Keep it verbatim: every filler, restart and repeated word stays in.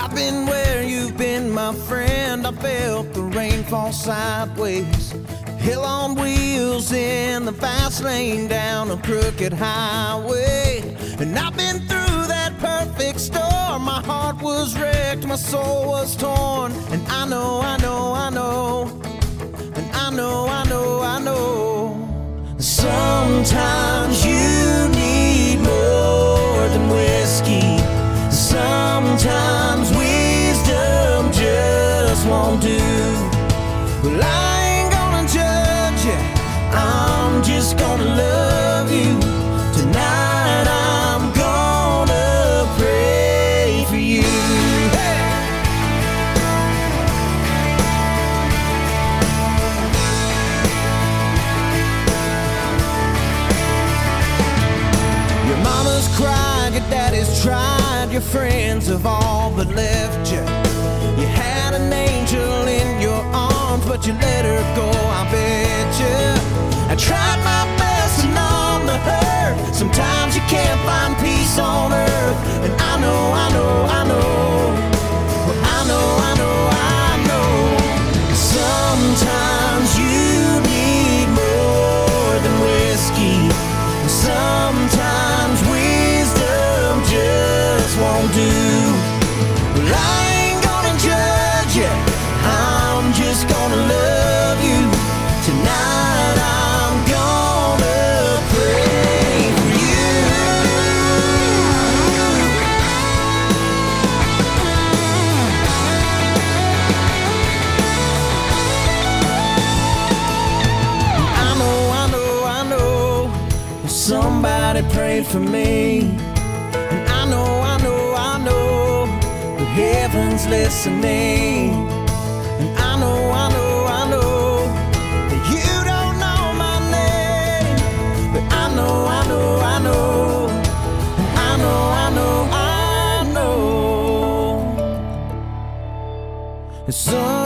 I've been where you've been, my friend. I felt the rain fall sideways. Hell on wheels in the fast lane down a crooked highway. And I've been through that perfect storm. My heart was wrecked, my soul was torn. And I know, I know, I know. And I know, I know, I know. Sometimes you need more than whiskey. Sometimes wisdom just won't do. Well, I ain't gonna judge you, I'm just gonna love you. Tonight I'm gonna pray for you. Hey! Your mama's cried, your daddy's tried, your friends have all but left you. You had an angel in your arms, but you let her go, I bet you. I tried my best to numb the hurt. Sometimes you can't find peace on earth. And I know, I know, I know. Well, I know, I know, I know. Sometimes you need more than whiskey. Sometimes wisdom just won't do. Well, I ain't gonna judge you, I'm just gonna love you. Tonight I'm gonna pray for you. I know, I know, I know. Somebody prayed for me. And I know, I know, I know. The heaven's listening. And I know, I know, I know that you don't know my name. But I know, I know, I know. And I know, I know, I know. And some